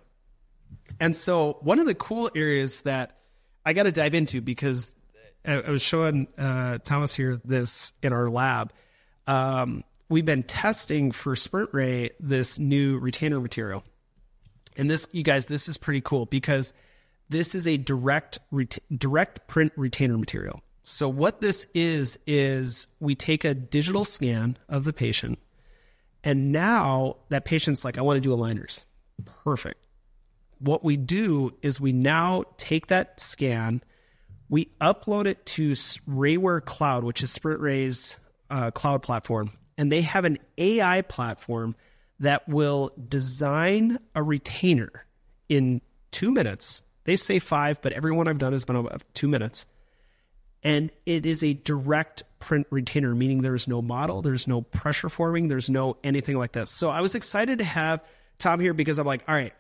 And so one of the cool areas that I got to dive into, because I, I was showing uh, Thomas here this in our lab. Um, we've been testing for SprintRay this new retainer material. And this, you guys, this is pretty cool because this is a direct ret- direct print retainer material. So what this is, is we take a digital scan of the patient, and now that patient's like, I want to do aligners. Perfect. What we do is we now take that scan, we upload it to Rayware Cloud, which is SprintRay's uh, cloud platform. And they have an A I platform that will design a retainer in two minutes. They say five, but every one I've done has been about two minutes. And it is a direct print retainer, meaning there's no model, there's no pressure forming, there's no anything like this. So I was excited to have Tom here because I'm like, all right,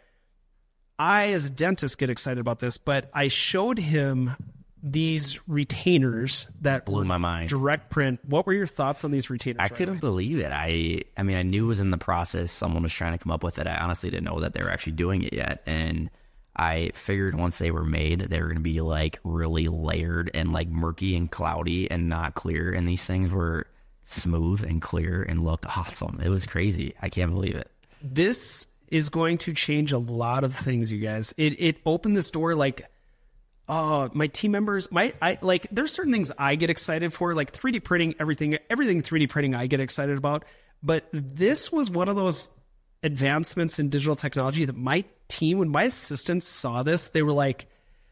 I, as a dentist, get excited about this, but I showed him these retainers that blew my mind. Direct print. What were your thoughts on these retainers? I right couldn't away? believe it. I, I mean, I knew it was in the process. Someone was trying to come up with it. I honestly didn't know that they were actually doing it yet. And I figured once they were made, they were going to be like really layered and like murky and cloudy and not clear. And these things were smooth and clear and looked awesome. It was crazy. I can't believe it. This is going to change a lot of things, you guys. It it opened this door, like, oh, my team members, my I like there's certain things I get excited for, like three D printing, everything, everything three D printing I get excited about. But this was one of those advancements in digital technology that my team, when my assistants saw this, they were like,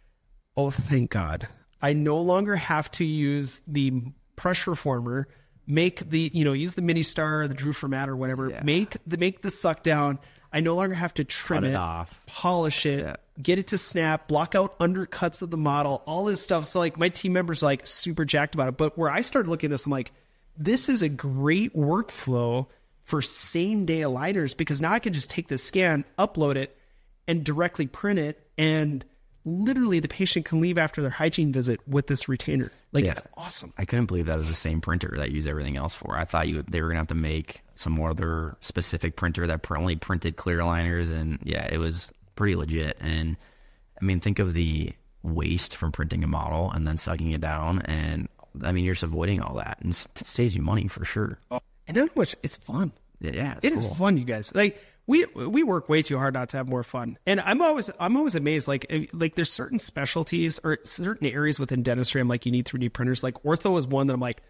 oh, thank God. I no longer have to use the pressure former, make the, you know, use the Mini Star, the Drew Format or whatever, yeah. make the make the suck down. I no longer have to trim Cut it, it off, polish it, yeah. get it to snap, block out undercuts of the model, all this stuff. So like my team members are like super jacked about it. But where I started looking at this, I'm like, this is a great workflow for same day aligners, because now I can just take this scan, upload it, and directly print it, and literally the patient can leave after their hygiene visit with this retainer. Like, yeah. It's awesome. I couldn't believe that was the same printer that you use everything else for. I thought you they were gonna have to make some more other specific printer that only printed clear aligners, and yeah, it was pretty legit. And I mean, think of the waste from printing a model and then sucking it down, and I mean, you're just avoiding all that, and it saves you money for sure. And how much it's fun. Yeah, it cool. is fun, you guys. Like we we work way too hard not to have more fun. And I'm always I'm always amazed. Like like there's certain specialties or certain areas within dentistry. I'm like, you need three D printers. Like ortho is one that I'm like,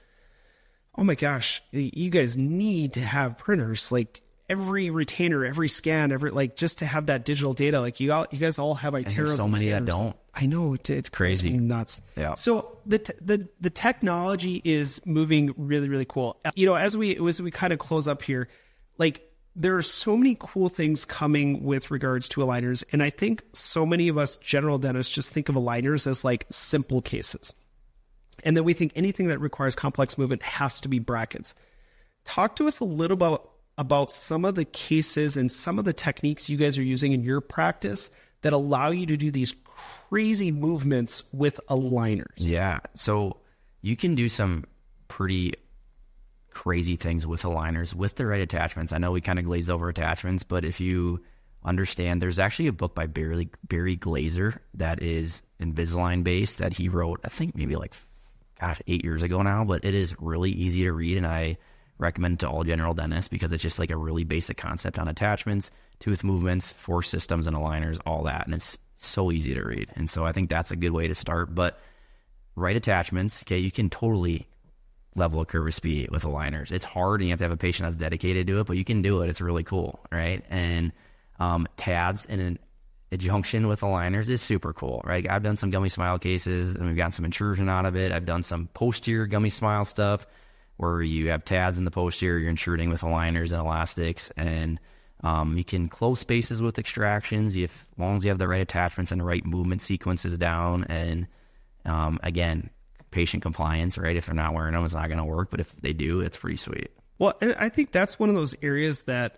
oh my gosh, you guys need to have printers. Like every retainer, every scan, every like just to have that digital data. Like you all, you guys all have Iteros. And there's so many that don't. I know it, it's crazy, it's nuts. Yeah. So the t- the the technology is moving really really cool. You know, as we as we kind of close up here, like there are so many cool things coming with regards to aligners, and I think so many of us general dentists just think of aligners as like simple cases, and then we think anything that requires complex movement has to be brackets. talk to us a little about, about some of the cases and some of the techniques you guys are using in your practice that allow you to do these crazy movements with aligners. Yeah. So you can do some pretty crazy things with aligners with the right attachments. I know we kind of glazed over attachments, but if you understand, there's actually a book by Barry, Barry Glazer that is Invisalign based that he wrote, I think maybe like, gosh, eight years ago now, but it is really easy to read. And I recommend it to all general dentists because it's just like a really basic concept on attachments, tooth movements, force systems, and aligners, all that. And it's so easy to read. And so I think that's a good way to start. But right attachments, okay, you can totally level a curve of speed with aligners. It's hard and you have to have a patient that's dedicated to it, but you can do it. It's really cool, right? And um, T A Ds in an adjunction with aligners is super cool, right? I've done some gummy smile cases and we've gotten some intrusion out of it. I've done some posterior gummy smile stuff where you have T A Ds in the posterior, you're intruding with aligners and elastics, and um, you can close spaces with extractions if, as long as you have the right attachments and the right movement sequences down. And um, again, patient compliance, right? If they're not wearing them, it's not going to work. But if they do, it's pretty sweet. Well, I think that's one of those areas that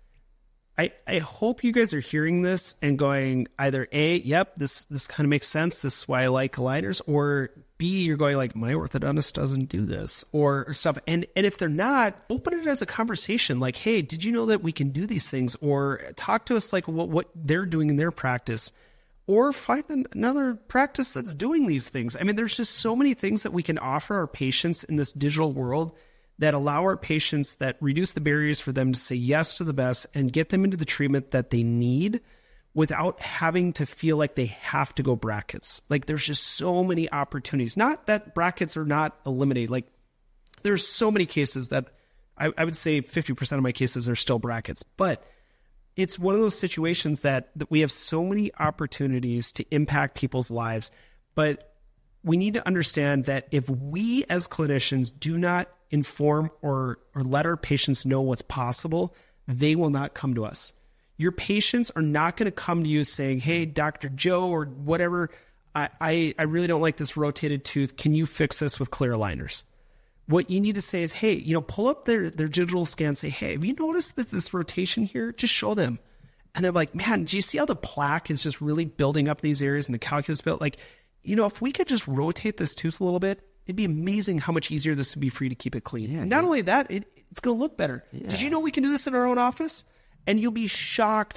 I, I hope you guys are hearing this and going either A, yep, this, this kind of makes sense. This is why I like aligners, or B, you're going like, my orthodontist doesn't do this or, or stuff. And, and if they're not, open it as a conversation. Like, hey, did you know that we can do these things? Or talk to us like what, what they're doing in their practice, or find an, another practice that's doing these things. I mean, there's just so many things that we can offer our patients in this digital world that allow our patients, that reduce the barriers for them to say yes to the best and get them into the treatment that they need without having to feel like they have to go brackets. Like there's just so many opportunities. Not that brackets are not eliminated. Like there's so many cases that I, I would say fifty percent of my cases are still brackets, but it's one of those situations that, that we have so many opportunities to impact people's lives, but we need to understand that if we as clinicians do not inform or, or let our patients know what's possible, they will not come to us. Your patients are not going to come to you saying, hey, Doctor Joe or whatever, I, I, I really don't like this rotated tooth. Can you fix this with clear aligners? What you need to say is, hey, you know, pull up their, their digital scan, say, hey, have you noticed that this rotation here? Just show them. And they're like, man, do you see how the plaque is just really building up these areas and the calculus built? Like, you know, if we could just rotate this tooth a little bit, it'd be amazing how much easier this would be for you to keep it clean. Yeah, Not dude. only that, it, it's going to look better. Yeah. Did you know we can do this in our own office? And you'll be shocked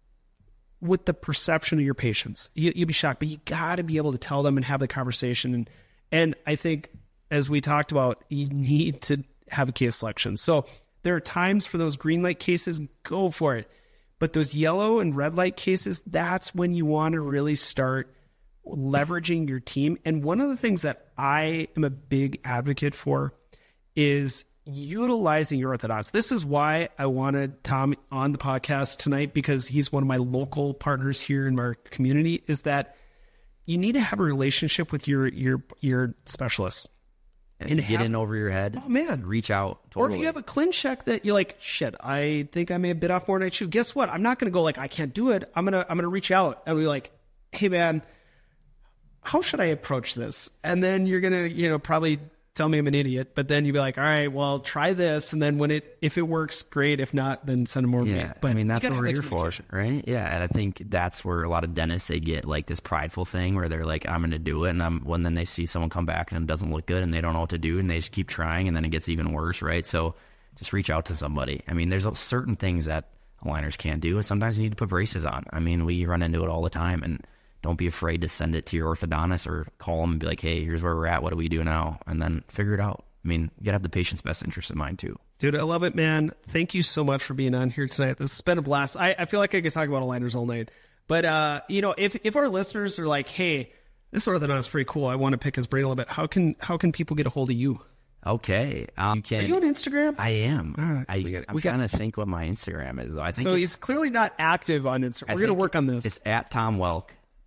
with the perception of your patients. You, you'll be shocked, but you got to be able to tell them and have the conversation. And, and I think, as we talked about, you need to have a case selection. So there are times for those green light cases, go for it. But those yellow and red light cases, that's when you want to really start leveraging your team. And one of the things that I am a big advocate for is utilizing your orthodontist. This is why I wanted Tom on the podcast tonight, because he's one of my local partners here in our community, is that you need to have a relationship with your, your, your specialists. And get have, in over your head. Oh man. Reach out. Totally. Or if you have a clean check that you're like, shit, I think I may have bit off more than I should. Guess what? I'm not going to go like, I can't do it. I'm going to, I'm going to reach out and be like, hey man, how should I approach this? And then you're going to, you know, probably tell me I'm an idiot, but then you'd be like, all right, well, try this. And then when it, if it works, great. If not, then send them more. Yeah. But I mean, that's what we're here for, right? Yeah. And I think that's where a lot of dentists, they get like this prideful thing where they're like, I'm going to do it. And I'm, when then they see someone come back and it doesn't look good and they don't know what to do and they just keep trying and then it gets even worse, right? So just reach out to somebody. I mean, there's certain things that aligners can't do. And sometimes you need to put braces on. I mean, we run into it all the time, and don't be afraid to send it to your orthodontist or call them and be like, hey, here's where we're at. What do we do now? And then figure it out. I mean, you gotta have the patient's best interest in mind too. Dude, I love it, man. Thank you so much for being on here tonight. This has been a blast. I, I feel like I could talk about aligners all night. But, uh, you know, if, if our listeners are like, hey, this orthodontist is pretty cool, I want to pick his brain a little bit, how can how can people get a hold of you? Okay. Um, you can, are you on Instagram? I am. Right. I, we got, I'm trying to think what my Instagram is, though. I think so he's clearly not active on Instagram. I We're going to work on this. It's at Tom Welk.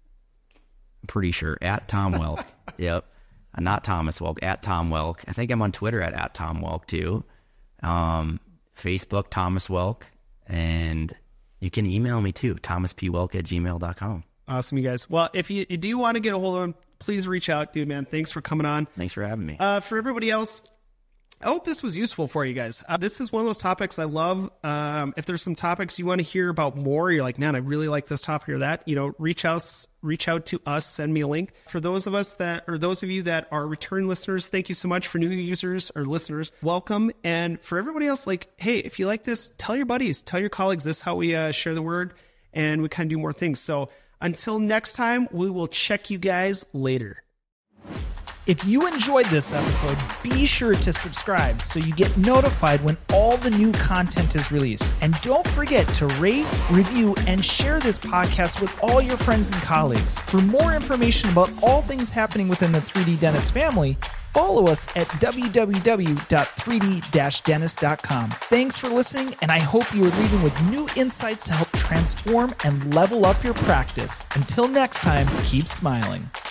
I'm pretty sure. At Tom Welk. Yep. Not Thomas Welk, at Tom Welk. I think I'm on Twitter at, at Tom Welk too. Um, Facebook, Thomas Welk. And you can email me too, thomas p welk at gmail dot com. Awesome, you guys. Well, if you, you do want to get a hold of him, please reach out, dude, man. Thanks for coming on. Thanks for having me. Uh, for everybody else, I hope this was useful for you guys. Uh, this is one of those topics I love. Um, if there's some topics you want to hear about more, you're like, man, I really like this topic or that, you know, reach us, reach out to us, send me a link. For those of us that, or those of you that are return listeners, thank you so much. For new users or listeners, welcome. And for everybody else, like, hey, if you like this, tell your buddies, tell your colleagues. This is how we uh, share the word, and we kind of do more things. So until next time, we will check you guys later. If you enjoyed this episode, be sure to subscribe so you get notified when all the new content is released. And don't forget to rate, review, and share this podcast with all your friends and colleagues. For more information about all things happening within the three D Dentist family, follow us at w w w dot three d dash dentist dot com. Thanks for listening, and I hope you are leaving with new insights to help transform and level up your practice. Until next time, keep smiling.